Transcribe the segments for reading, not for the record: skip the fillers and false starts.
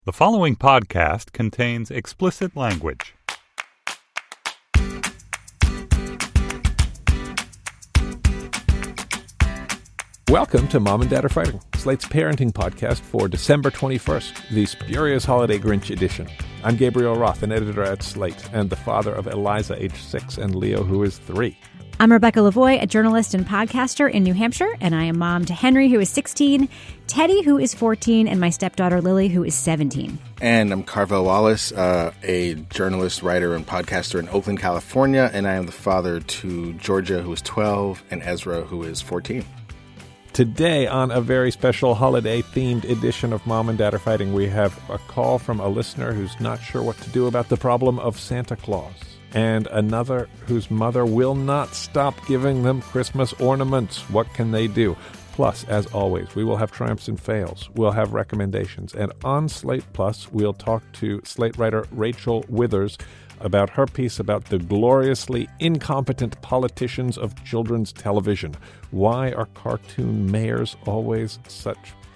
The following podcast contains explicit language. Welcome to Mom and Dad Are Fighting, Slate's parenting podcast for December 21st, the spurious holiday Grinch edition. I'm Gabriel Roth, an editor at Slate, and the father of Eliza, age 6, and Leo, who is 3. I'm Rebecca Lavoie, a journalist and podcaster in New Hampshire, and I am mom to Henry, who is 16, Teddy, who is 14, and my stepdaughter Lily, who is 17. And I'm Carvel Wallace, a journalist, writer, and podcaster in Oakland, California, and I am the father to Georgia, who is 12, and Ezra, who is 14. Today, on a very special holiday-themed edition of Mom and Dad Are Fighting, we have a call from a listener who's not sure what to do about the problem of Santa Claus, and another whose mother will not stop giving them Christmas ornaments. What can they do? Plus, as always, we will have triumphs and fails. We'll have recommendations. And on Slate Plus, we'll talk to Slate writer Rachel Withers about her piece about the gloriously incompetent politicians of children's television. Why are cartoon mayors always such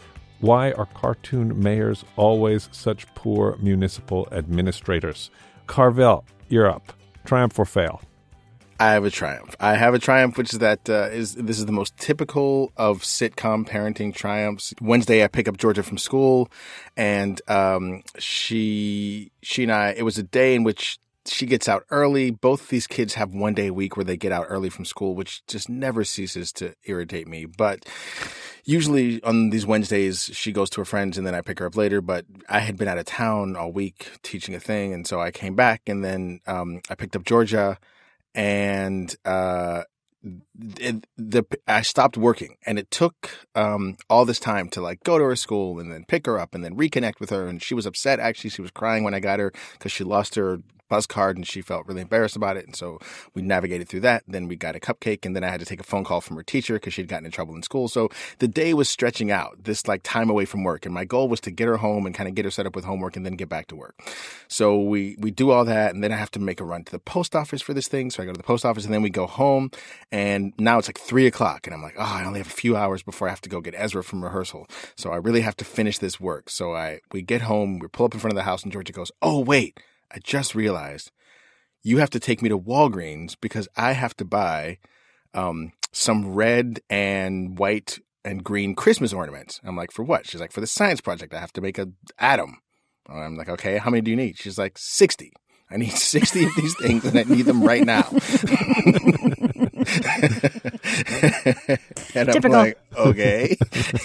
poor municipal administrators? Carvel, you're up. Triumph or fail? I have a triumph, which is that this is the most typical of sitcom parenting triumphs. Wednesday, I pick up Georgia from school, and she and I, it was a day in which she gets out early. Both these kids have one day a week where they get out early from school, which just never ceases to irritate me. But usually on these Wednesdays, she goes to her friends and then I pick her up later. But I had been out of town all week teaching a thing. And so I came back and then I picked up Georgia and I stopped working, and it took all this time to like go to her school and then pick her up and then reconnect with her. And she was upset. Actually, she was crying when I got her because she lost her buzz card and she felt really embarrassed about it. And so we navigated through that. Then we got a cupcake, and then I had to take a phone call from her teacher because she'd gotten in trouble in school. So the day was stretching out, this like time away from work. And my goal was to get her home and kind of get her set up with homework and then get back to work. So we do all that, and then I have to make a run to the post office for this thing. So I go to the post office and then we go home, and now it's like 3:00 and I'm like, I only have a few hours before I have to go get Ezra from rehearsal. So I really have to finish this work. So we get home, we pull up in front of the house, and Georgia goes, "Oh, wait, I just realized you have to take me to Walgreens because I have to buy some red and white and green Christmas ornaments." I'm like, "For what?" She's like, "For the science project. I have to make an atom." I'm like, "Okay, how many do you need?" She's like, 60. I need 60 of these things, and I need them right now. And Typical. I'm like, okay.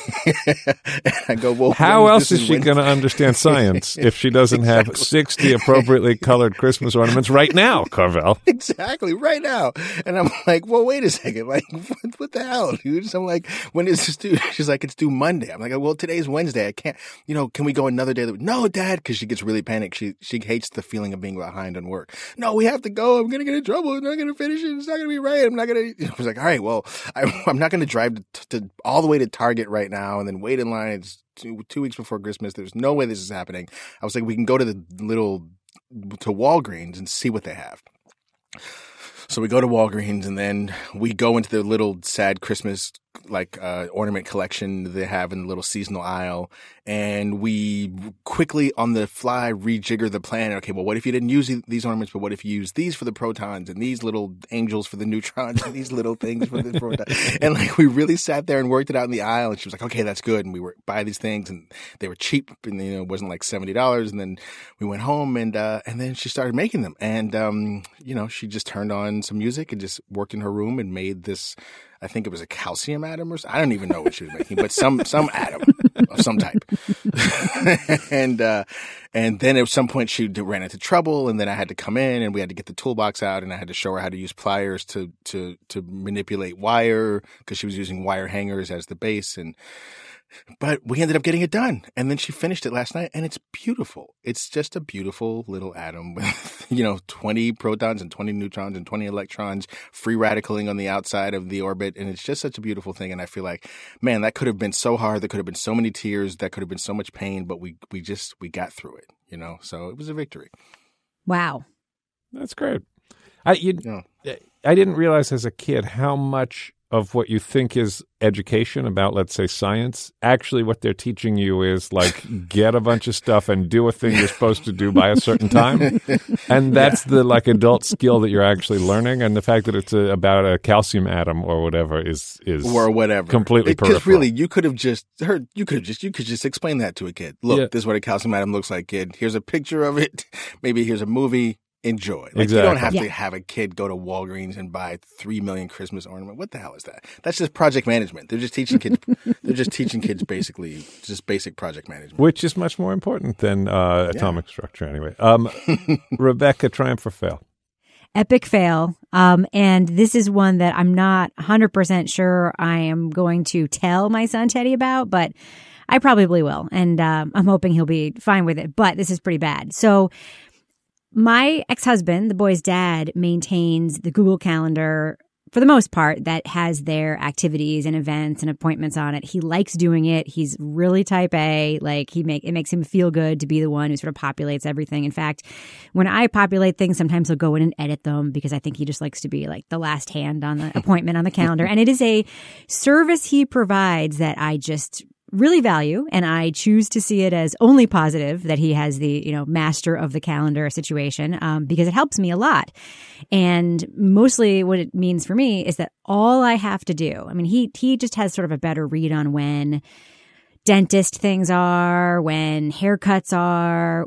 And I go, well, how else is she going to understand science if she doesn't have 60 appropriately colored Christmas ornaments right now, Carvel? Exactly, right now. And I'm like, well, wait a second. Like, what the hell, dude? So I'm like, when is this due? She's like, it's due Monday. I'm like, well, today's Wednesday. I can't, can we go another day? No, Dad, because she gets really panicked. She hates the feeling of being behind on work. No, we have to go. I'm going to get in trouble. I'm not going to finish it. It's not going to be right. I'm not going to. I was like, all right, well, I'm not going to drive to all the way to Target right now and then wait in line. It's two weeks before Christmas. There's no way this is happening. I was like, we can go to to Walgreens and see what they have. So we go to Walgreens, and then we go into the little sad Christmas ornament collection they have in the little seasonal aisle, and we quickly on the fly rejigger the plan. Okay, well, what if you didn't use these ornaments, but what if you use these for the protons and these little angels for the neutrons and these little things for the protons? And we really sat there and worked it out in the aisle, and she was like, okay, that's good. And we were buy these things, and they were cheap, and it wasn't like $70. And then we went home, and then she started making them, and she just turned on some music and just worked in her room and made this. I think it was a calcium atom or something. I don't even know what she was making, but some atom of some type. And then at some point she ran into trouble, and then I had to come in and we had to get the toolbox out, and I had to show her how to use pliers to manipulate wire because she was using wire hangers as the base. But we ended up getting it done. And then she finished it last night, and it's beautiful. It's just a beautiful little atom with, 20 protons and 20 neutrons and 20 electrons free radicaling on the outside of the orbit. And it's just such a beautiful thing. And I feel like, man, that could have been so hard. There could have been so many tears. That could have been so much pain. But we got through it, So it was a victory. Wow. That's great. I didn't realize as a kid how much of what you think is education about, let's say, science, actually what they're teaching you is like get a bunch of stuff and do a thing you're supposed to do by a certain time. And that's the like adult skill that you're actually learning. And the fact that it's about a calcium atom or whatever is or whatever completely peripheral. Because really, you could just explain that to a kid. Look, this is what a calcium atom looks like, kid. Here's a picture of it. Maybe here's a movie. Enjoy. Like, exactly. You don't have to have a kid go to Walgreens and buy 3 million Christmas ornaments. What the hell is that? That's just project management. They're just teaching kids. Basically just basic project management, which is much more important than atomic structure. Anyway, Rebecca, triumph or fail? Epic fail. And this is one that I'm not 100% sure I am going to tell my son Teddy about, but I probably will. And I'm hoping he'll be fine with it. But this is pretty bad. So my ex-husband, the boy's dad, maintains the Google Calendar for the most part that has their activities and events and appointments on it. He likes doing it. He's really type A. Like it makes him feel good to be the one who sort of populates everything. In fact, when I populate things, sometimes he'll go in and edit them because I think he just likes to be like the last hand on the appointment on the calendar. And it is a service he provides that I just really value, and I choose to see it as only positive that he has the, master of the calendar situation, because it helps me a lot. And mostly what it means for me is that all I have to do, I mean, he just has sort of a better read on when dentist things are, when haircuts are,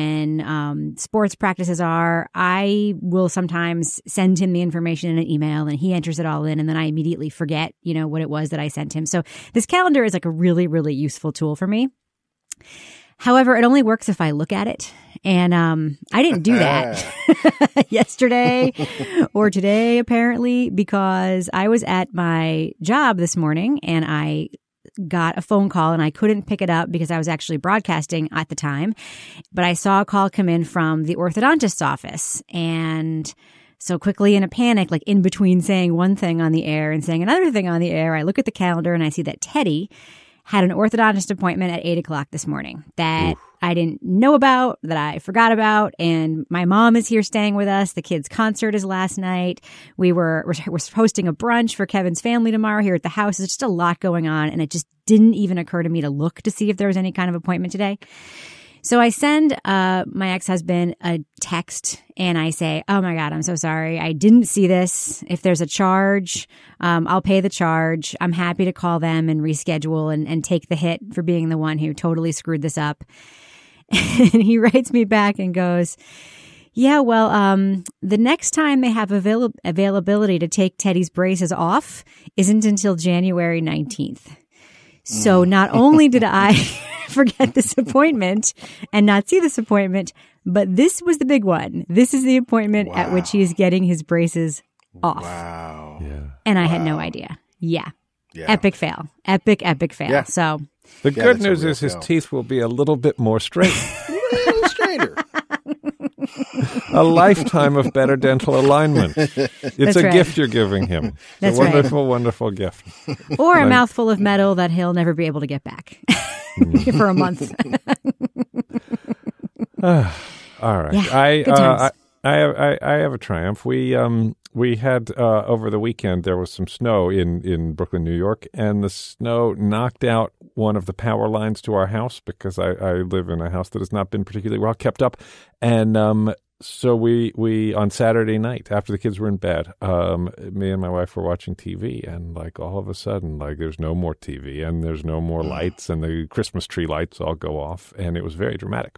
when sports practices are. I will sometimes send him the information in an email and he enters it all in, and then I immediately forget, what it was that I sent him. So this calendar is like a really, really useful tool for me. However, it only works if I look at it. And I didn't do that yesterday or today, apparently, because I was at my job this morning and I got a phone call and I couldn't pick it up because I was actually broadcasting at the time. But I saw a call come in from the orthodontist's office. And so quickly in a panic, like in between saying one thing on the air and saying another thing on the air, I look at the calendar and I see that Teddy had an orthodontist appointment at 8:00 this morning that I didn't know about, that I forgot about. And my mom is here staying with us. The kids' concert is last night. We're hosting a brunch for Kevin's family tomorrow here at the house. There's just a lot going on. And it just didn't even occur to me to look to see if there was any kind of appointment today. So I send my ex-husband a text and I say, oh my God, I'm so sorry. I didn't see this. If there's a charge, I'll pay the charge. I'm happy to call them and reschedule and take the hit for being the one who totally screwed this up. And he writes me back and goes, yeah, well, the next time they have availability to take Teddy's braces off isn't until January 19th. So not only did I forget this appointment and not see this appointment, but this was the big one. This is the appointment at which he is getting his braces off. Wow. Yeah. And I had no idea. Yeah. Epic fail. Epic fail. Yeah. So the good news is his teeth will be a little bit more straight. A little straighter. A lifetime of better dental alignment. It's That's a right. gift you're giving him. That's a right. wonderful, wonderful gift. or a mouthful of metal that he'll never be able to get back for a month. All right. Yeah, good times. I have a triumph. We had over the weekend there was some snow in Brooklyn, New York, and the snow knocked out one of the power lines to our house because I live in a house that has not been particularly well kept up, and so we on Saturday night after the kids were in bed, me and my wife were watching TV, and like all of a sudden, like there's no more TV and there's no more lights, and the Christmas tree lights all go off, and it was very dramatic.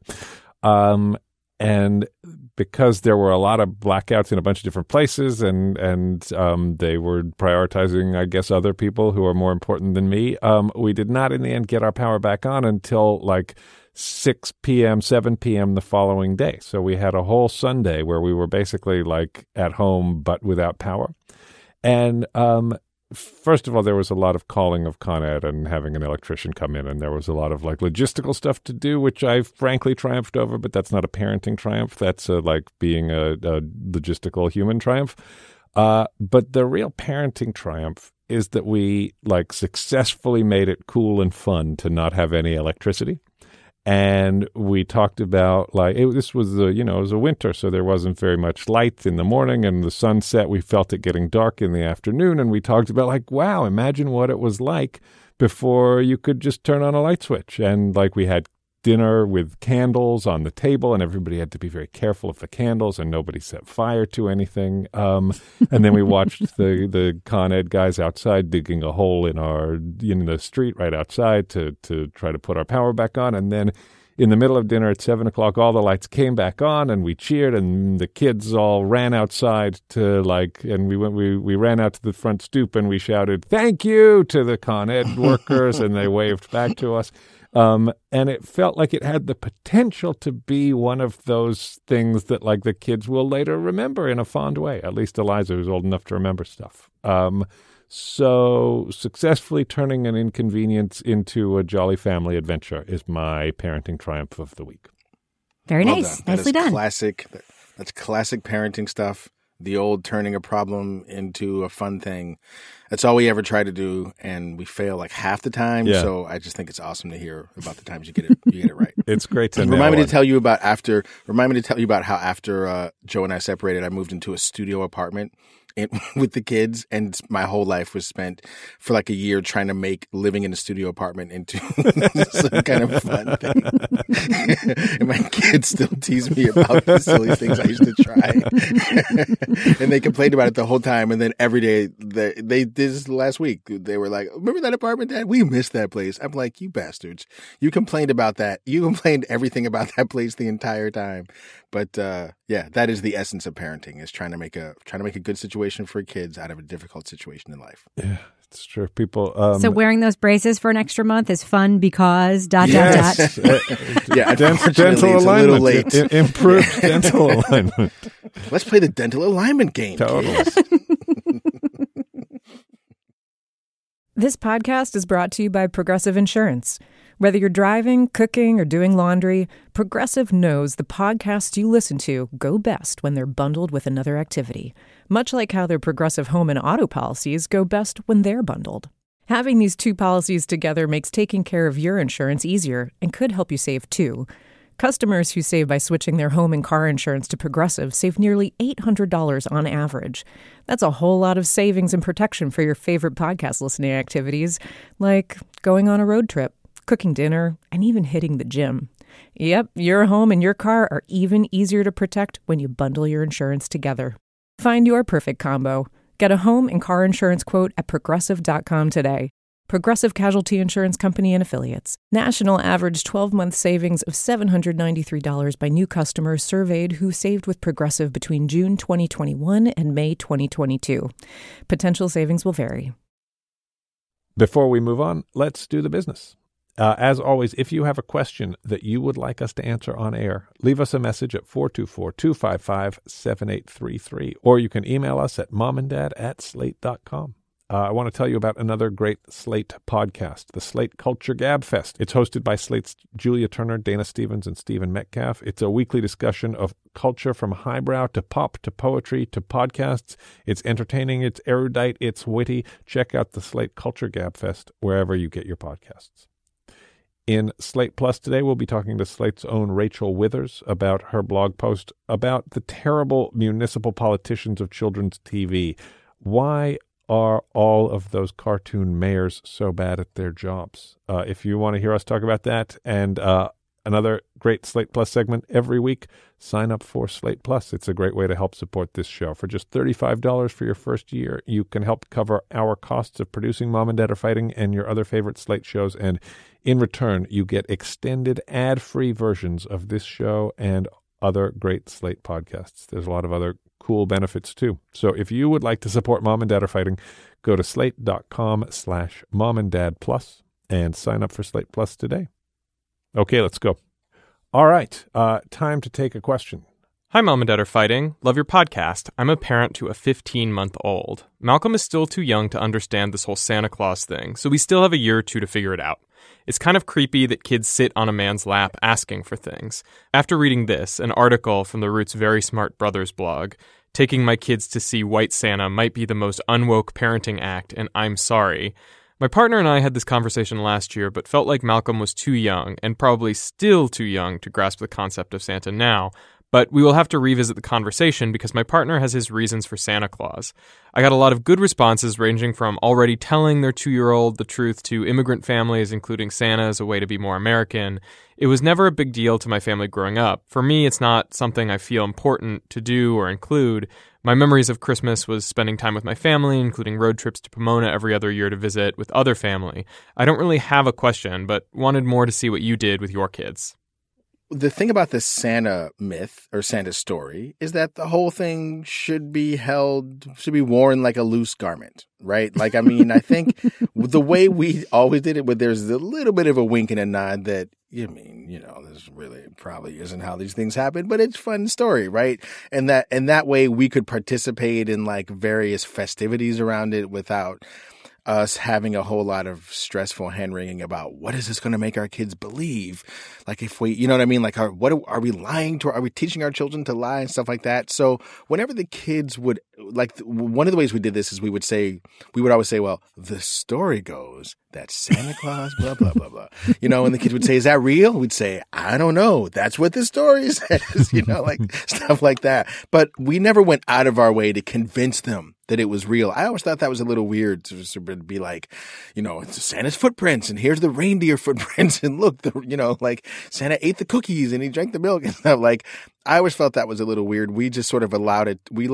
And because there were a lot of blackouts in a bunch of different places, and they were prioritizing, I guess, other people who are more important than me, we did not in the end get our power back on until like 6 p.m., 7 p.m. the following day. So we had a whole Sunday where we were basically like at home but without power. And first of all, there was a lot of calling of Con Ed and having an electrician come in, and there was a lot of like logistical stuff to do, which I frankly triumphed over, but that's not a parenting triumph. That's like being a logistical human triumph. But the real parenting triumph is that we like successfully made it cool and fun to not have any electricity. And we talked about, this was it was a winter, so there wasn't very much light in the morning, and the sunset, we felt it getting dark in the afternoon. And we talked about, wow, imagine what it was like before you could just turn on a light switch. And we had dinner with candles on the table, and everybody had to be very careful of the candles, and nobody set fire to anything. And then we watched the Con Ed guys outside digging a hole in the street right outside to try to put our power back on. And then in the middle of dinner at 7 o'clock, all the lights came back on, and we cheered, and the kids all ran outside and we ran out to the front stoop, and we shouted, "Thank you" to the Con Ed workers, and they waved back to us. And it felt like it had the potential to be one of those things that the kids will later remember in a fond way, at least Eliza, who's old enough to remember stuff. So successfully turning an inconvenience into a jolly family adventure is my parenting triumph of the week. Very nice. Nicely done. That's classic parenting stuff. The old turning a problem into a fun thing. That's all we ever try to do, and we fail half the time. Yeah. So I just think it's awesome to hear about the times you get it right. It's great to know. Remind me to tell you about how after Joe and I separated, I moved into a studio apartment with the kids, and my whole life was spent for a year trying to make living in a studio apartment into some kind of fun thing. And my kids still tease me about the silly things I used to try. And they complained about it the whole time. And then every day, they did this last week. They were like, "Remember that apartment, Dad? We missed that place." I'm like, "You bastards. You complained about that. You complained everything about that place the entire time." But that is the essence of parenting, is trying to make a good situation for kids out of a difficult situation in life. Yeah, it's true. People. So wearing those braces for an extra month is fun because ... Yeah, dental alignment. A little late. Improved dental alignment. Let's play the dental alignment game. Totally. This podcast is brought to you by Progressive Insurance. Whether you're driving, cooking, or doing laundry, Progressive knows the podcasts you listen to go best when they're bundled with another activity, much like how their Progressive home and auto policies go best when they're bundled. Having these two policies together makes taking care of your insurance easier and could help you save too. Customers who save by switching their home and car insurance to Progressive save nearly $800 on average. That's a whole lot of savings and protection for your favorite podcast listening activities, like going on a road trip, cooking dinner, and even hitting the gym. Yep, your home and your car are even easier to protect when you bundle your insurance together. Find your perfect combo. Get a home and car insurance quote at Progressive.com today. Progressive Casualty Insurance Company and Affiliates. National average 12-month savings of $793 by new customers surveyed who saved with Progressive between June 2021 and May 2022. Potential savings will vary. Before we move on, let's do the business. As always, if you have a question that you would like us to answer on air, leave us a message at 424-255-7833, or you can email us at momanddad@slate.com. I want to tell you about another great Slate podcast, the Slate Culture Gab Fest. It's hosted by Slate's Julia Turner, Dana Stevens, and Stephen Metcalf. It's a weekly discussion of culture from highbrow to pop to poetry to podcasts. It's entertaining, it's erudite, it's witty. Check out the Slate Culture Gab Fest wherever you get your podcasts. In Slate Plus today, we'll be talking to Slate's own Rachel Withers about her blog post about the terrible municipal politicians of children's TV. Why are all of those cartoon mayors so bad at their jobs? If you want to hear us talk about that and another great Slate Plus segment every week, sign up for Slate Plus. It's a great way to help support this show. For just $35 for your first year, you can help cover our costs of producing Mom and Dad Are Fighting and your other favorite Slate shows. And in return, you get extended ad-free versions of this show and other great Slate podcasts. There's a lot of other cool benefits too. So if you would like to support Mom and Dad Are Fighting, go to slate.com/momanddadplus and sign up for Slate Plus today. Okay, let's go. All right, time to take a question. Hi, Mom and Dad Are Fighting. Love your podcast. I'm a parent to a 15-month-old. Malcolm is still too young to understand this whole Santa Claus thing, so we still have a year or two to figure it out. It's kind of creepy that kids sit on a man's lap asking for things. After reading this, an article from the Roots Very Smart Brothers blog, taking my kids to see White Santa might be the most unwoke parenting act, and I'm sorry, My partner and I had this conversation last year, but felt like Malcolm was too young, and probably still too young to grasp the concept of Santa now. But we will have to revisit the conversation because my partner has his reasons for Santa Claus. I got a lot of good responses ranging from already telling their 2-year-old the truth to immigrant families, including Santa as a way to be more American. It was never a big deal to my family growing up. For me, it's not something I feel important to do or include. My memories of Christmas was spending time with my family, including road trips to Pomona every other year to visit with other family. I don't really have a question, but wanted more to see what you did with your kids. The thing about the Santa myth or Santa story is that the whole thing should be worn like a loose garment, right? Like, I mean, I think the way we always did it, but there's a little bit of a wink and a nod that, this really probably isn't how these things happen, but it's a fun story, right? And that way we could participate in like various festivities around it without us having a whole lot of stressful hand-wringing about what is this going to make our kids believe? Like if we, you know what I mean? Like, are we lying to? Are we teaching our children to lie and stuff like that? So whenever the kids would, like, one of the ways we did this is we would always say, well, the story goes that Santa Claus, blah, blah, blah, blah. And the kids would say, is that real? We'd say, I don't know. That's what the story says, like stuff like that. But we never went out of our way to convince them that it was real. I always thought that was a little weird to be like, it's Santa's footprints and here's the reindeer footprints and look, like Santa ate the cookies and he drank the milk and stuff. Like, I always felt that was a little weird. We just sort of allowed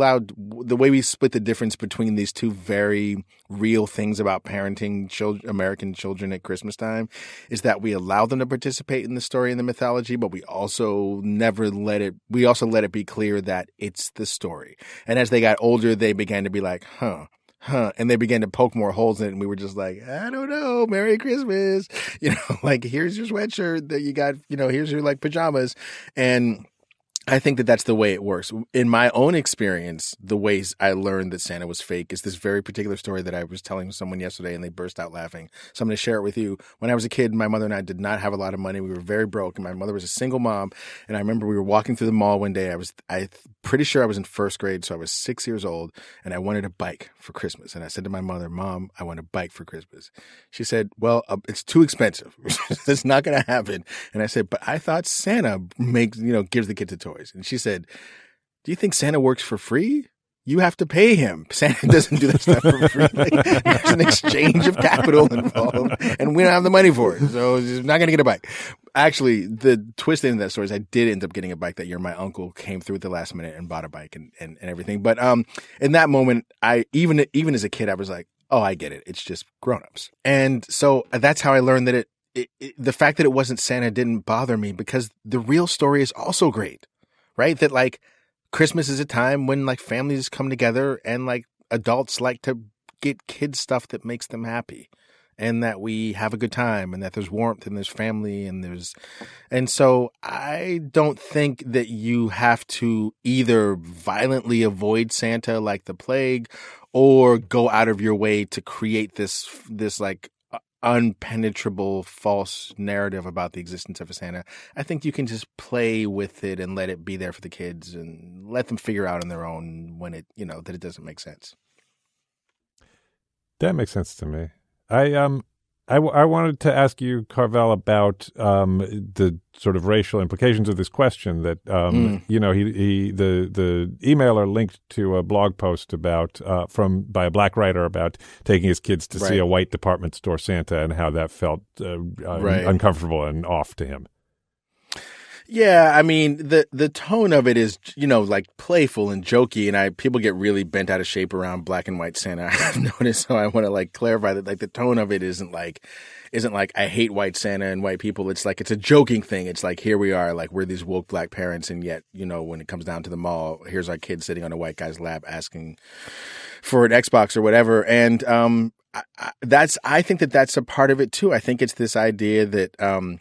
the way we split the difference between these two very real things about parenting American children at Christmas time is that we allow them to participate in the story and the mythology, but we also let it be clear that it's the story. And as they got older, they began to be like, huh. And they began to poke more holes in it. And we were just like, I don't know. Merry Christmas. Like, here's your sweatshirt that you got, here's your like pajamas. And I think that that's the way it works. In my own experience, the ways I learned that Santa was fake is this very particular story that I was telling someone yesterday and they burst out laughing. So I'm going to share it with you. When I was a kid, my mother and I did not have a lot of money. We were very broke and my mother was a single mom. And I remember we were walking through the mall one day. I'm pretty sure I was in first grade. So I was 6 years old and I wanted a bike for Christmas. And I said to my mother, Mom, I want a bike for Christmas. She said, well, it's too expensive. It's not going to happen. And I said, but I thought Santa gives the kids a toy. And she said, do you think Santa works for free? You have to pay him. Santa doesn't do that stuff for free. Like, there's an exchange of capital involved, and we don't have the money for it. So you're not going to get a bike. Actually, the twist in that story is I did end up getting a bike that year. My uncle came through at the last minute and bought a bike and everything. But in that moment, I even as a kid, I was like, oh, I get it. It's just grown-ups. And so that's how I learned that the fact that it wasn't Santa didn't bother me because the real story is also great. Right? That like Christmas is a time when like families come together and like adults like to get kids stuff that makes them happy and that we have a good time and that there's warmth and there's family and so I don't think that you have to either violently avoid Santa like the plague or go out of your way to create this like unpenetrable false narrative about the existence of a Santa. I think you can just play with it and let it be there for the kids and let them figure out on their own when it, that it doesn't make sense. That makes sense to me. I wanted to ask you, Carvel, about the sort of racial implications of this question. That the emailer linked to a blog post by a black writer about taking his kids to see a white department store Santa and how that felt uncomfortable and off to him. Yeah, I mean, the tone of it is, like playful and jokey, and people get really bent out of shape around black and white Santa. I've noticed, so I want to like clarify that like the tone of it isn't like I hate white Santa and white people. It's like it's a joking thing. It's like here we are, like we're these woke black parents, and yet when it comes down to the mall, here's our kid sitting on a white guy's lap asking for an Xbox or whatever, and I think that that's a part of it too. I think it's this idea that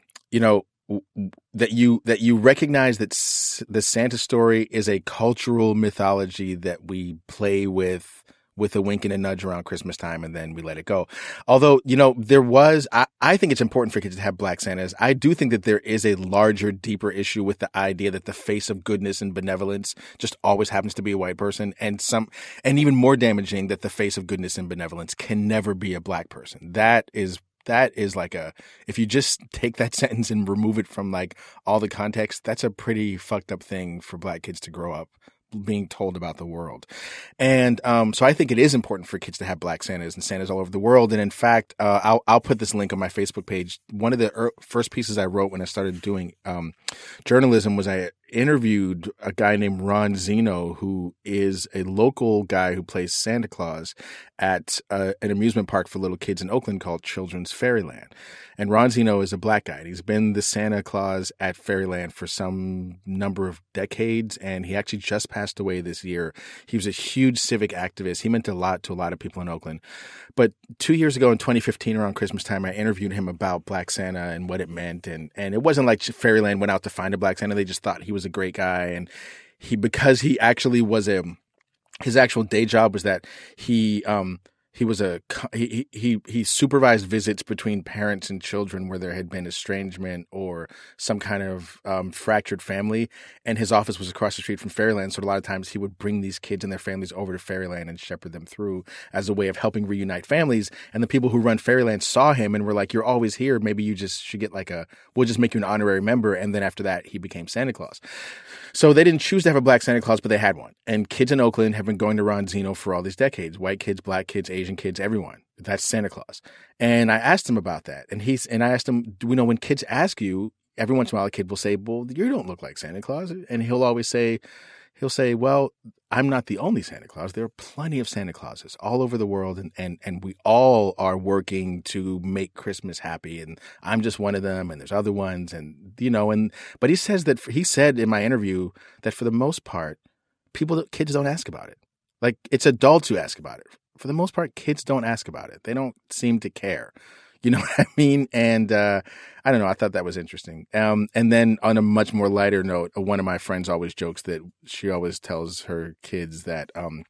that you recognize that the Santa story is a cultural mythology that we play with with a wink and a nudge around Christmas time, and then we let it go. Although, I think it's important for kids to have Black Santas. I do think that there is a larger, deeper issue with the idea that the face of goodness and benevolence just always happens to be a white person, and even more damaging, that the face of goodness and benevolence can never be a Black person. That is like if you just take that sentence and remove it from like all the context, that's a pretty fucked up thing for Black kids to grow up being told about the world. And so I think it is important for kids to have Black Santas and Santas all over the world. And in fact, I'll put this link on my Facebook page. One of the first pieces I wrote when I started doing journalism was I interviewed a guy named Ron Zeno, who is a local guy who plays Santa Claus at an amusement park for little kids in Oakland called Children's Fairyland. And Ron Zeno is a Black guy, and he's been the Santa Claus at Fairyland for some number of decades, and he actually just passed away this year. He was a huge civic activist. He meant a lot to a lot of people in Oakland. But 2 years ago in 2015, around Christmas time, I interviewed him about Black Santa and what it meant. And it wasn't like Fairyland went out to find a Black Santa. They just thought he was a great guy. And because he actually was his actual day job was that he supervised visits between parents and children where there had been estrangement or some kind of fractured family, and his office was across the street from Fairyland. So a lot of times he would bring these kids and their families over to Fairyland and shepherd them through as a way of helping reunite families. And the people who run Fairyland saw him and were like, "You're always here. Maybe you just should get we'll just make you an honorary member." And then after that, he became Santa Claus. So they didn't choose to have a Black Santa Claus, but they had one. And kids in Oakland have been going to Ron Zeno for all these decades. White kids, Black kids, Asian kids, everyone. That's Santa Claus. And I asked him about that. And I asked him, when kids ask you, every once in a while a kid will say, "Well, you don't look like Santa Claus." And he'll say, "Well, I'm not the only Santa Claus. There are plenty of Santa Clauses all over the world, and we all are working to make Christmas happy. And I'm just one of them, and there's other ones." But he said in my interview that for the most part, kids don't ask about it. Like, it's adults who ask about it. For the most part, kids don't ask about it. They don't seem to care. You know what I mean? And I don't know. I thought that was interesting. And then on a much more lighter note, one of my friends always jokes that she always tells her kids that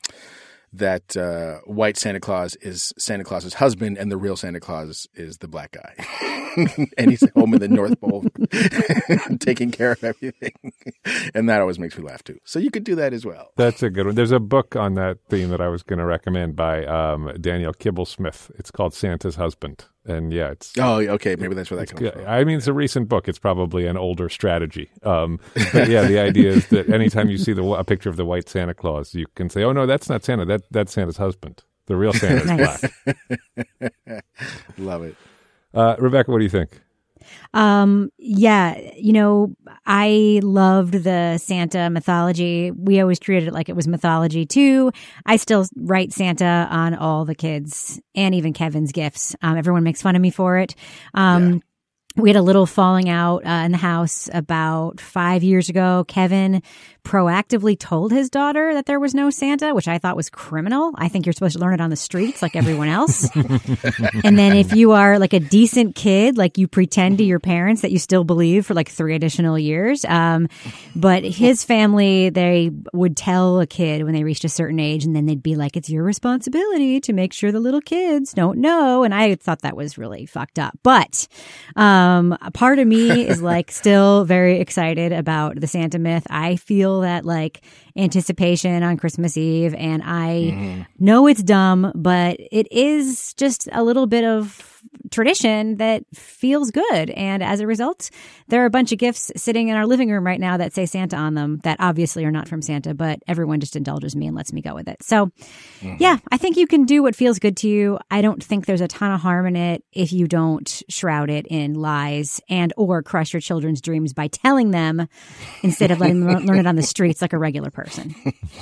white Santa Claus is Santa Claus's husband and the real Santa Claus is the Black guy. And he's home in the North Pole taking care of everything. And that always makes me laugh too. So you could do that as well. That's a good one. There's a book on that theme that I was going to recommend by Daniel Kibble-Smith. It's called Santa's Husband. And yeah, it's... Oh, okay. Maybe that's where that comes from. I mean, it's a recent book. It's probably an older strategy. But yeah, the idea is that anytime you see a picture of the white Santa Claus, you can say, "Oh, no, that's not Santa. That's Santa's husband. The real Santa is Black." Love it. Rebecca, what do you think? Yeah, I loved the Santa mythology. We always treated it like it was mythology too. I still write Santa on all the kids and even Kevin's gifts. Everyone makes fun of me for it. We had a little falling out in the house about 5 years ago. Kevin proactively told his daughter that there was no Santa, which I thought was criminal. I think you're supposed to learn it on the streets like everyone else. And then if you are like a decent kid, like you pretend to your parents that you still believe for like 3 additional years. But his family, they would tell a kid when they reached a certain age, and then they'd be like, "It's your responsibility to make sure the little kids don't know." And I thought that was really fucked up. But a part of me is like still very excited about the Santa myth. I feel that like anticipation on Christmas Eve, and I know it's dumb, but it is just a little bit of tradition that feels good. And as a result, there are a bunch of gifts sitting in our living room right now that say Santa on them that obviously are not from Santa, but everyone just indulges me and lets me go with it. So yeah, I think you can do what feels good to you. I don't think there's a ton of harm in it if you don't shroud it in lies and or crush your children's dreams by telling them instead of letting them learn it on the streets like a regular person.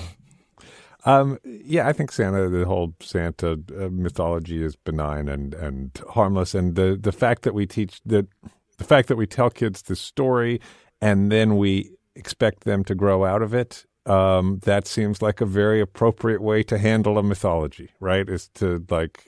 Yeah, I think the whole Santa mythology is benign and harmless, and the fact that we tell kids the story and then we expect them to grow out of it, that seems like a very appropriate way to handle a mythology, right? Is to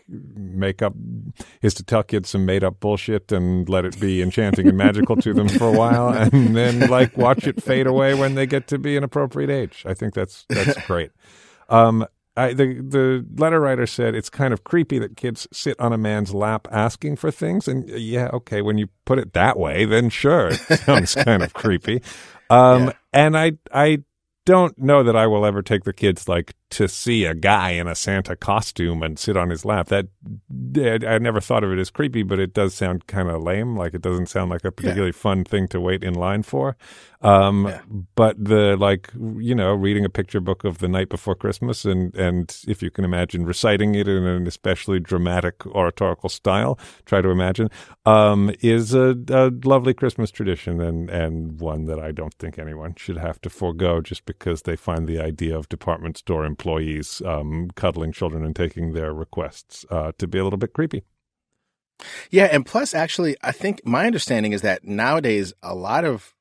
tell kids some made up bullshit and let it be enchanting and magical to them for a while, and then watch it fade away when they get to be an appropriate age. I think that's great. the letter writer said it's kind of creepy that kids sit on a man's lap asking for things. And yeah, okay, when you put it that way, then sure, it sounds kind of creepy. And I don't know that I will ever take the kids to see a guy in a Santa costume and sit on his lap. That I never thought of it as creepy, but it does sound kind of lame. Like, it doesn't sound like a particularly fun thing to wait in line for. But reading a picture book of The Night Before Christmas and if you can imagine reciting it in an especially dramatic oratorical style, try to imagine, is a lovely Christmas tradition and one that I don't think anyone should have to forego just because they find the idea of department store employees cuddling children and taking their requests to be a little bit creepy. Yeah, and plus, actually, I think my understanding is that nowadays a lot of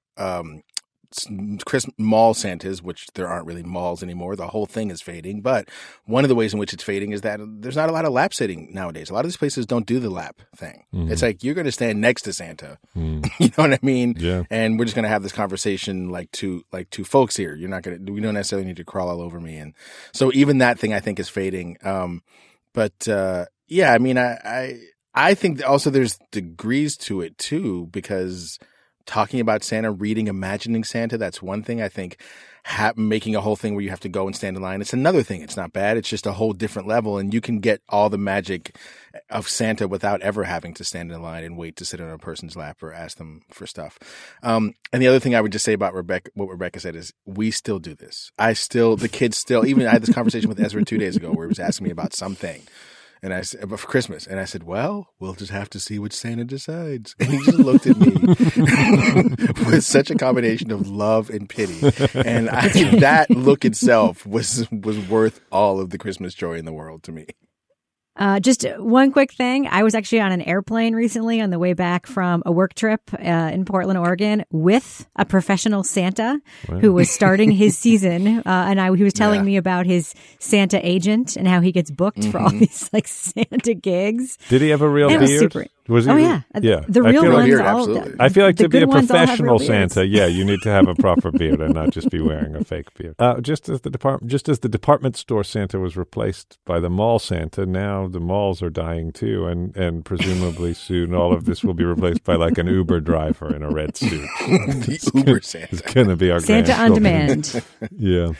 mall Santas, which there aren't really malls anymore, the whole thing is fading. But one of the ways in which it's fading is that there's not a lot of lap sitting nowadays. A lot of these places don't do the lap thing. Mm-hmm. It's like you're going to stand next to Santa. Mm. You know what I mean? Yeah. And we're just going to have this conversation like two folks here. We don't necessarily need to crawl all over me. And so even that thing I think is fading. Yeah, I mean, I think also there's degrees to it too, because talking about Santa, imagining Santa, that's one thing. I think making a whole thing where you have to go and stand in line, it's another thing. It's not bad. It's just a whole different level, and you can get all the magic of Santa without ever having to stand in line and wait to sit on a person's lap or ask them for stuff. And the other thing I would just say about what Rebecca said is we still do this. The kids still, even I had this conversation with Ezra 2 days ago where he was asking me about something. And I said, for Christmas. And I said, well, we'll just have to see what Santa decides. And he just looked at me with such a combination of love and pity. And that look itself was worth all of the Christmas joy in the world to me. Just one quick thing. I was actually on an airplane recently on the way back from a work trip in Portland, Oregon, with a professional Santa who was starting his season. He was telling me about his Santa agent and how he gets booked for all these Santa gigs. Did he have a real beard? Was he? Oh, yeah. The real ones. I feel like to be a professional Santa, you need to have a proper beard and not just be wearing a fake beard. Just as the department store Santa was replaced by the mall Santa, now the malls are dying too, and presumably soon all of this will be replaced by an Uber driver in a red suit. Uber Santa. It's going to be our Santa on demand. Yeah.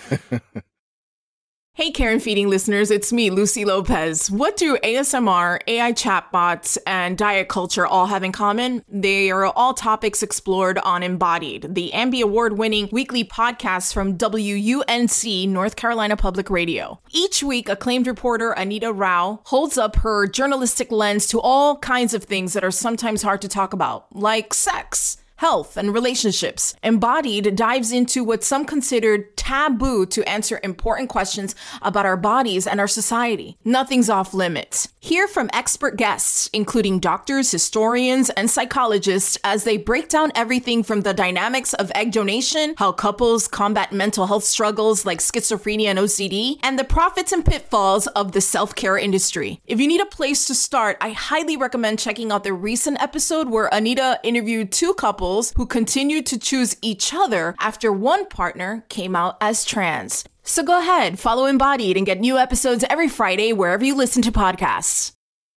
Hey, Care and Feeding listeners, it's me, Lucy Lopez. What do ASMR, AI chatbots, and diet culture all have in common? They are all topics explored on Embodied, the Ambie Award-winning weekly podcast from WUNC, North Carolina Public Radio. Each week, acclaimed reporter Anita Rao holds up her journalistic lens to all kinds of things that are sometimes hard to talk about, like sex, health, and relationships. Embodied dives into what some considered taboo to answer important questions about our bodies and our society. Nothing's off limits. Hear from expert guests, including doctors, historians, and psychologists, as they break down everything from the dynamics of egg donation, how couples combat mental health struggles like schizophrenia and OCD, and the profits and pitfalls of the self-care industry. If you need a place to start, I highly recommend checking out the recent episode where Anita interviewed two couples who continued to choose each other after one partner came out as trans. So go ahead, follow Embodied and get new episodes every Friday wherever you listen to podcasts.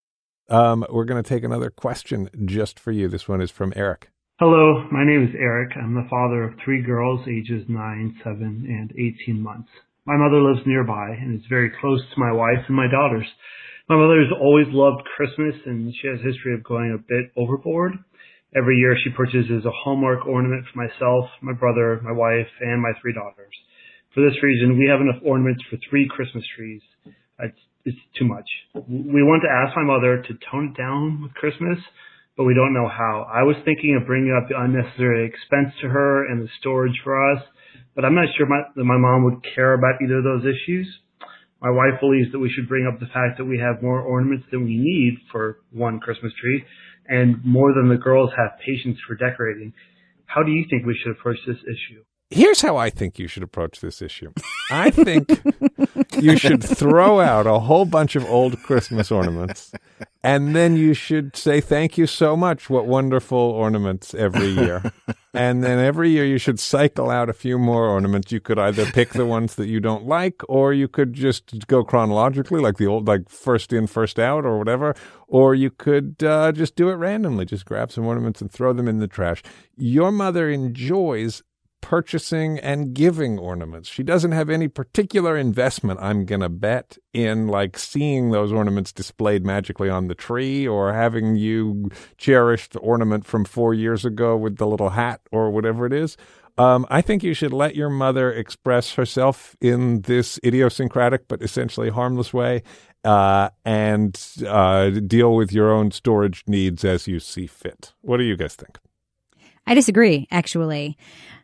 We're going to take another question just for you. This one is from Eric. Hello, my name is Eric. I'm the father of 3 girls, ages 9, 7, and 18 months. My mother lives nearby and is very close to my wife and my daughters. My mother has always loved Christmas, and she has a history of going a bit overboard. Every year she purchases a Hallmark ornament for myself, my brother, my wife, and my 3 daughters. For this reason, we have enough ornaments for 3 Christmas trees. It's too much. We want to ask my mother to tone it down with Christmas, but we don't know how. I was thinking of bringing up the unnecessary expense to her and the storage for us, but I'm not sure that my mom would care about either of those issues. My wife believes that we should bring up the fact that we have more ornaments than we need for 1 Christmas tree, and more than the girls have patience for decorating. How do you think we should approach this issue? Here's how I think you should approach this issue. I think you should throw out a whole bunch of old Christmas ornaments, and then you should say, thank you so much. What wonderful ornaments every year. And then every year you should cycle out a few more ornaments. You could either pick the ones that you don't like, or you could just go chronologically, like the old, like first in, first out or whatever. Or you could just do it randomly. Just grab some ornaments and throw them in the trash. Your mother enjoys purchasing and giving ornaments. She doesn't have any particular investment, I'm going to bet, in like seeing those ornaments displayed magically on the tree or having you cherish the ornament from 4 years ago with the little hat or whatever it is. I think you should let your mother express herself in this idiosyncratic but essentially harmless way and deal with your own storage needs as you see fit. What do you guys think? I disagree, actually.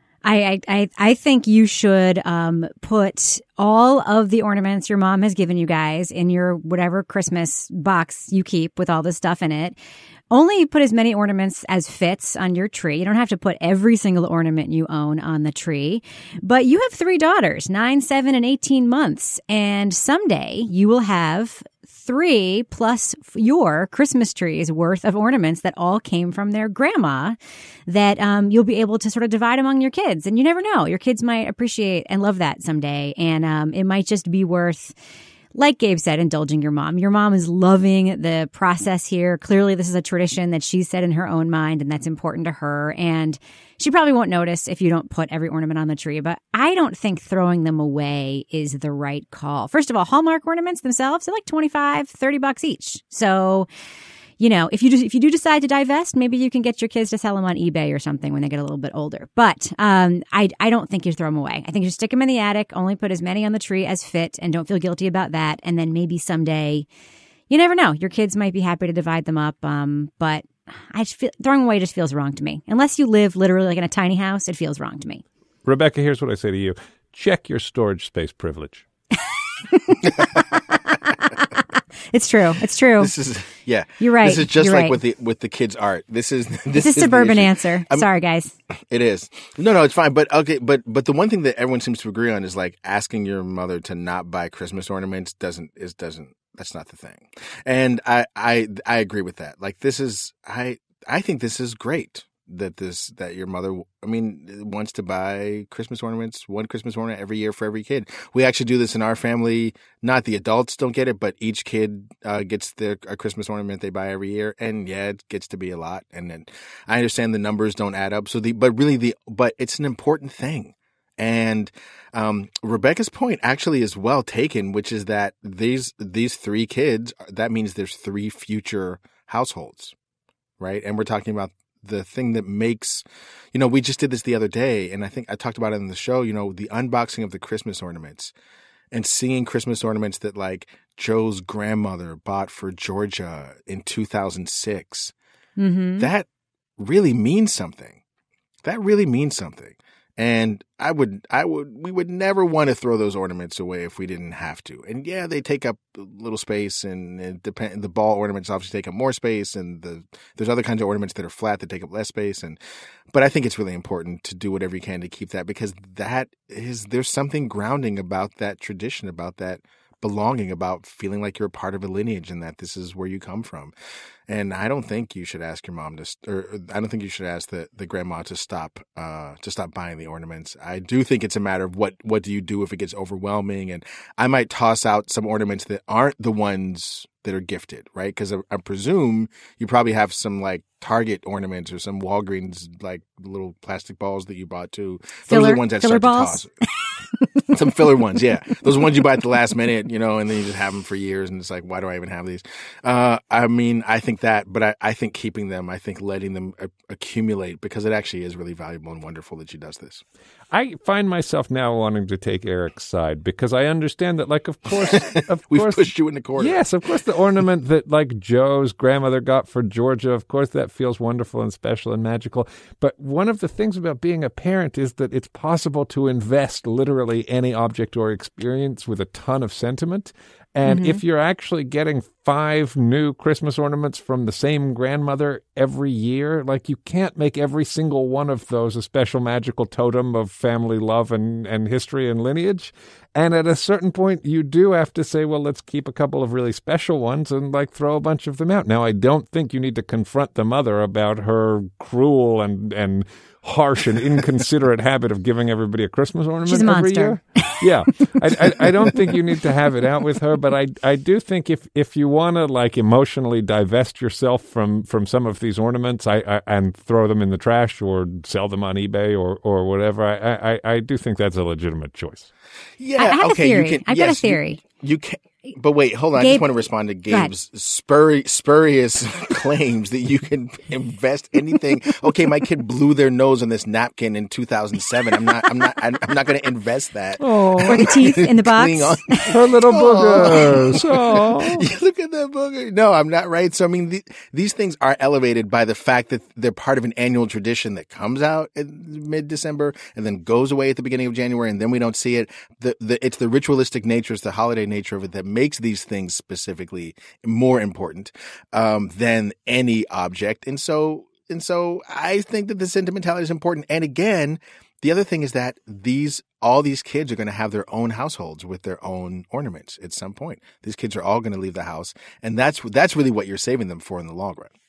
I think you should put all of the ornaments your mom has given you guys in your whatever Christmas box you keep with all this stuff in it. Only put as many ornaments as fits on your tree. You don't have to put every single ornament you own on the tree. But you have 3 daughters, 9, 7, and 18 months. And someday you will have 3 plus your Christmas trees worth of ornaments that all came from their grandma that you'll be able to sort of divide among your kids. And you never know. Your kids might appreciate and love that someday. And it might just be worth, like Gabe said, indulging your mom. Your mom is loving the process here. Clearly, this is a tradition that she set in her own mind, and that's important to her. And she probably won't notice if you don't put every ornament on the tree, but I don't think throwing them away is the right call. First of all, Hallmark ornaments themselves, they're like $25, $30 each. So, you know, if you do decide to divest, maybe you can get your kids to sell them on eBay or something when they get a little bit older. But I don't think you throw them away. I think you stick them in the attic, only put as many on the tree as fit, and don't feel guilty about that. And then maybe someday, you never know, your kids might be happy to divide them up. But I just feel throwing away just feels wrong to me. Unless you live literally like in a tiny house, it feels wrong to me. Rebecca, here's what I say to you. Check your storage space privilege. It's true. It's true. This is, yeah. You're right. This is just You're like right. with the kids' art. This is suburban answer. Sorry, guys. It is. No, it's fine. But okay, but the one thing that everyone seems to agree on is like asking your mother to not buy Christmas ornaments doesn't. That's not the thing. And I agree with that. Like this is I think this is great that your mother, wants to buy Christmas ornaments, one Christmas ornament every year for every kid. We actually do this in our family. Not the adults don't get it, but each kid gets a Christmas ornament they buy every year. And yeah, it gets to be a lot. And then I understand the numbers don't add up. But it's an important thing. And Rebecca's point actually is well taken, which is that these 3 kids, that means there's 3 future households, right? And we're talking about the thing that makes, we just did this the other day, and I think I talked about it in the show, the unboxing of the Christmas ornaments and seeing Christmas ornaments that like Joe's grandmother bought for Georgia in 2006. Mm-hmm. That really means something. And we would never want to throw those ornaments away if we didn't have to. And yeah, they take up a little space, and the ball ornaments obviously take up more space, and there's other kinds of ornaments that are flat that take up less space. But I think it's really important to do whatever you can to keep that, because there's something grounding about that tradition, about that belonging, about feeling like you're a part of a lineage and that this is where you come from. And I don't think you should ask your mom I don't think you should ask the grandma to stop buying the ornaments. I do think it's a matter of what do you do if it gets overwhelming, and I might toss out some ornaments that aren't the ones that are gifted, right? Because I presume you probably have some like Target ornaments or some Walgreens like little plastic balls that you bought too. Those are the ones that start balls? to toss. Some filler ones, yeah. Those ones you buy at the last minute, and then you just have them for years, and it's like, why do I even have these? I think that, but I think keeping them, I think letting them accumulate, because it actually is really valuable and wonderful that she does this. I find myself now wanting to take Eric's side, because I understand that, like, of course, we've pushed you in the corner. Yes, of course, the ornament that like Joe's grandmother got for Georgia, of course, that feels wonderful and special and magical. But one of the things about being a parent is that it's possible to invest literally any object or experience with a ton of sentiment. And if you're actually getting 5 new Christmas ornaments from the same grandmother every year, like, you can't make every single one of those a special magical totem of family love and history and lineage. And at a certain point, you do have to say, well, let's keep a couple of really special ones and like throw a bunch of them out. Now, I don't think you need to confront the mother about her cruel and harsh and inconsiderate habit of giving everybody a Christmas ornament She's a every monster. year. Yeah. I don't think you need to have it out with her, but I do think if you want to like emotionally divest yourself from some of these ornaments and throw them in the trash or sell them on eBay or whatever, I do think that's a legitimate choice. I have a theory. I've got a theory. You can. But wait, hold on. I Gabe, just want to respond to Gabe's spurious claims that you can invest anything. Okay, my kid blew their nose on this napkin in 2007. I'm not going to invest that. Or the teeth in the box. Her little boogers. Look at that booger. No, I'm not right. So I mean, these things are elevated by the fact that they're part of an annual tradition that comes out in mid-December and then goes away at the beginning of January, and then we don't see it. It's the ritualistic nature, it's the holiday nature of it that makes these things specifically more important than any object. And so I think that the sentimentality is important. And again, the other thing is that all these kids are going to have their own households with their own ornaments at some point. These kids are all going to leave the house, and that's really what you're saving them for in the long run.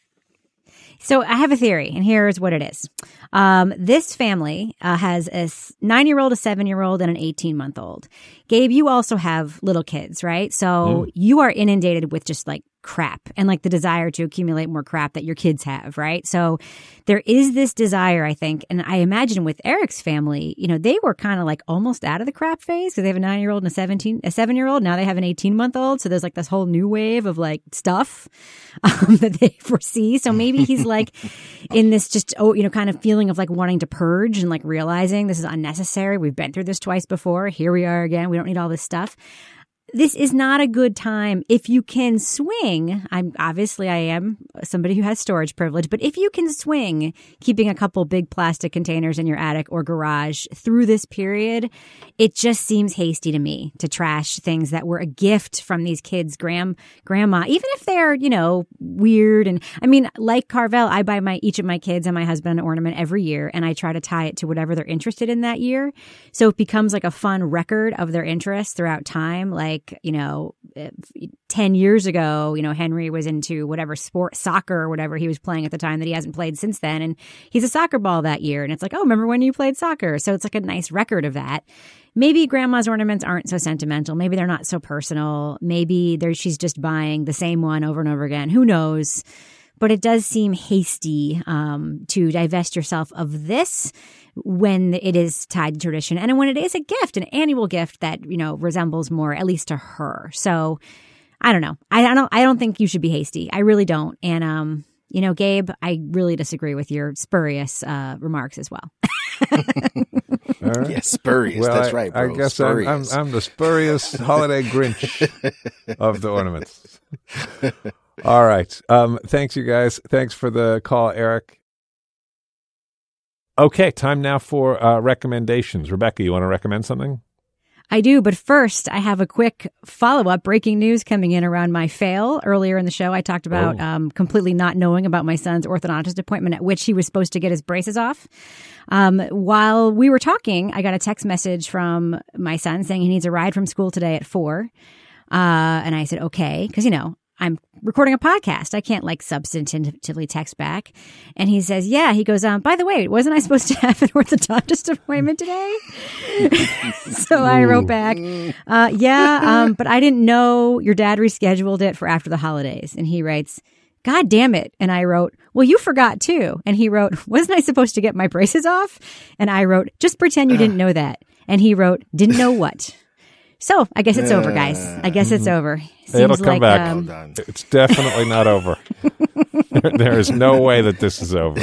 So I have a theory, and here's what it is. This family has a 9-year-old, a 7-year-old, and an 18-month-old. Gabe, you also have little kids, right? So you are inundated with just like crap and like the desire to accumulate more crap that your kids have, right? So there is this desire, I think, and I imagine with Eric's family, they were kind of like almost out of the crap phase because they have a 9-year-old and a 7-year-old. Now they have an 18-month-old. So there's like this whole new wave of like stuff that they foresee. So maybe he's like in this just, kind of feeling of like wanting to purge and like realizing this is unnecessary. We've been through this twice before. Here we are again. We don't need all this stuff. This is not a good time. If you can swing, I am somebody who has storage privilege, but if you can swing keeping a couple big plastic containers in your attic or garage through this period, it just seems hasty to me to trash things that were a gift from these kids' grandma, even if they're, weird. And I mean, like Carvel, I buy each of my kids and my husband an ornament every year, and I try to tie it to whatever they're interested in that year. So it becomes like a fun record of their interests throughout time. Like, 10 years ago, Henry was into whatever sport, soccer or whatever he was playing at the time that he hasn't played since then. And he's a soccer ball that year. And it's like, oh, remember when you played soccer? So it's like a nice record of that. Maybe grandma's ornaments aren't so sentimental. Maybe they're not so personal. Maybe she's just buying the same one over and over again. Who knows? But it does seem hasty to divest yourself of this when it is tied to tradition and when it is a gift, an annual gift that, resembles more, at least to her. So I don't know. I don't think you should be hasty. I really don't. And, Gabe, I really disagree with your spurious remarks as well. Right. Yeah, spurious. Well, that's right, bro. I guess I'm the spurious holiday Grinch of the ornaments. All right. Thanks, you guys. Thanks for the call, Eric. Okay, time now for recommendations. Rebecca, you want to recommend something? I do, but first I have a quick follow-up breaking news coming in around my fail. Earlier in the show, I talked about completely not knowing about my son's orthodontist appointment at which he was supposed to get his braces off. While we were talking, I got a text message from my son saying he needs a ride from school today at 4. And I said, okay, because, I'm recording a podcast. I can't substantively text back. And he says, yeah, he goes, by the way, wasn't I supposed to have an orthodontist appointment today? So I wrote back, but I didn't know your dad rescheduled it for after the holidays. And he writes, God damn it. And I wrote, well, you forgot too. And he wrote, wasn't I supposed to get my braces off? And I wrote, just pretend you didn't know that. And he wrote, didn't know what? So I guess it's over, guys. I guess it's over. It'll come back. It's definitely not over. There is no way that this is over.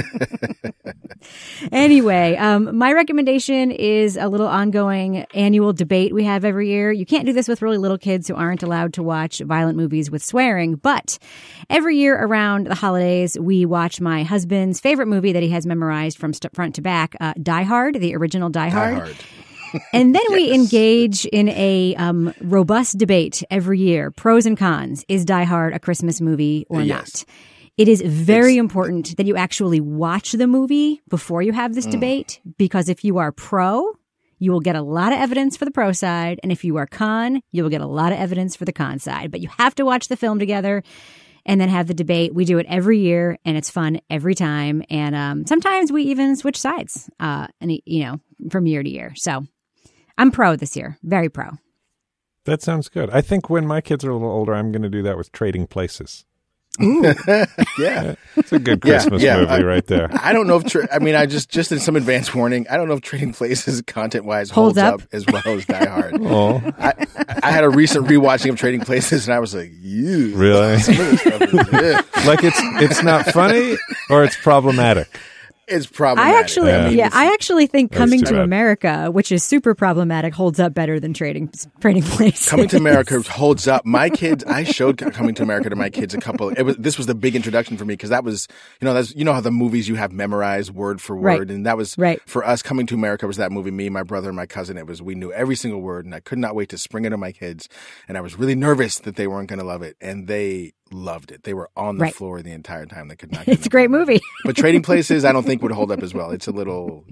Anyway, my recommendation is a little ongoing annual debate we have every year. You can't do this with really little kids who aren't allowed to watch violent movies with swearing, but every year around the holidays, we watch my husband's favorite movie that he has memorized from front to back, Die Hard, the original Die Hard. And then we engage in a robust debate every year. Pros and cons. Is Die Hard a Christmas movie or not? It is very important that you actually watch the movie before you have this debate, because if you are pro, you will get a lot of evidence for the pro side. And if you are con, you will get a lot of evidence for the con side. But you have to watch the film together. and then have the debate. We do it every year, and it's fun every time. And sometimes we even switch sides, from year to year. So I'm pro this year, very pro. That sounds good. I think when my kids are a little older, I'm going to do that with Trading Places. Yeah. It's a good Christmas movie right there. I don't know if just in some advance warning, I don't know if Trading Places content wise holds up as well as Die Hard. Oh. I had a recent rewatching of Trading Places and I was like, "Ew." Really? Some of this stuff is, Like it's not funny or it's problematic. It's problematic. I actually think That's Coming too to bad. America, which is super problematic, holds up better than Trading Places. Coming to America holds up. My kids, I showed Coming to America to my kids this was the big introduction for me because that was, how the movies you have memorized word for word. Right. And that was, right. For us, Coming to America was that movie, me, my brother, and my cousin. We knew every single word and I could not wait to spring it on my kids. And I was really nervous that they weren't going to love it. And they loved it. They were on the floor the entire time. They could not. It's a great movie. But Trading Places, I don't think would hold up as well. It's a little.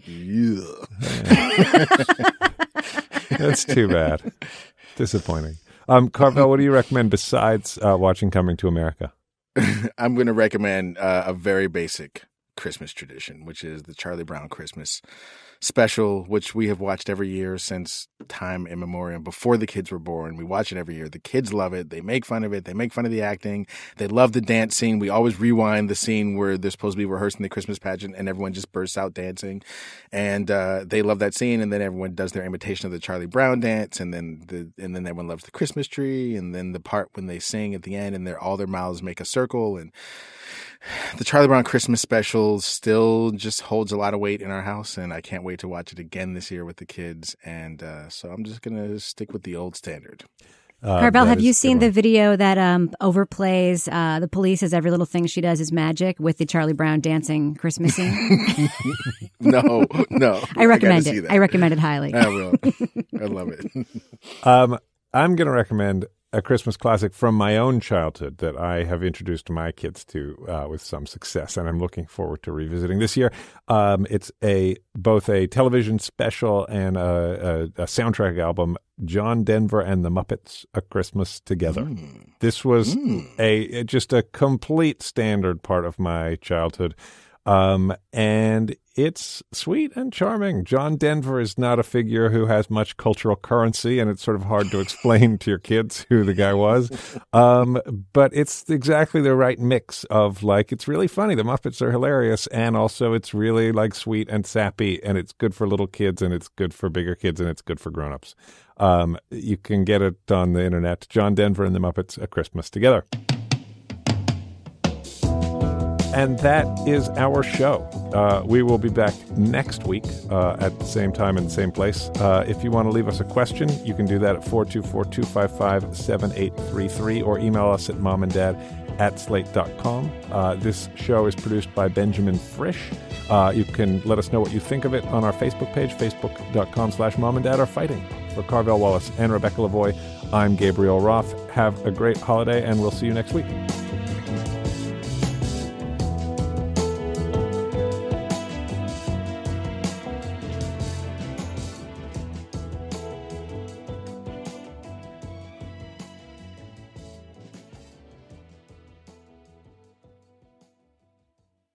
That's too bad. Disappointing. Carvel, what do you recommend besides watching Coming to America? I'm going to recommend a very basic Christmas tradition, which is the Charlie Brown Christmas special, which we have watched every year since time immemorial. Before the kids were born, we watch it every year. The kids love it. They make fun of it. They make fun of the acting. They love the dance scene. We always rewind the scene where they're supposed to be rehearsing the Christmas pageant and everyone just bursts out dancing. And they love that scene. And then everyone does their imitation of the Charlie Brown dance. And then everyone loves the Christmas tree. And then the part when they sing at the end and all their mouths make a circle. And the Charlie Brown Christmas special still just holds a lot of weight in our house, and I can't wait to watch it again this year with the kids. And so I'm just going to stick with the old standard. Carvel, have you seen the video that overplays the police as every little thing she does is magic with the Charlie Brown dancing Christmas scene? No. I recommend it. I recommend it highly. I will. I love it. I'm going to recommend a Christmas classic from my own childhood that I have introduced my kids to with some success, and I'm looking forward to revisiting this year. It's both a television special and a soundtrack album, John Denver and the Muppets, A Christmas Together. This was just a complete standard part of my childhood. And it's sweet and charming. John Denver is not a figure who has much cultural currency, and it's sort of hard to explain to your kids who the guy was. But it's exactly the right mix of it's really funny. The Muppets are hilarious, and also it's really sweet and sappy, and it's good for little kids, and it's good for bigger kids, and it's good for grown-ups. You can get it on the internet. John Denver and the Muppets, A Christmas Together. And that is our show. We will be back next week at the same time and the same place. If you want to leave us a question, you can do that at 424-255-7833 or email us at momanddad@slate.com. This show is produced by Benjamin Frisch. You can let us know what you think of it on our Facebook page, facebook.com/momanddadarefighting. For Carvel Wallace and Rebecca Lavoie, I'm Gabriel Roth. Have a great holiday, and we'll see you next week.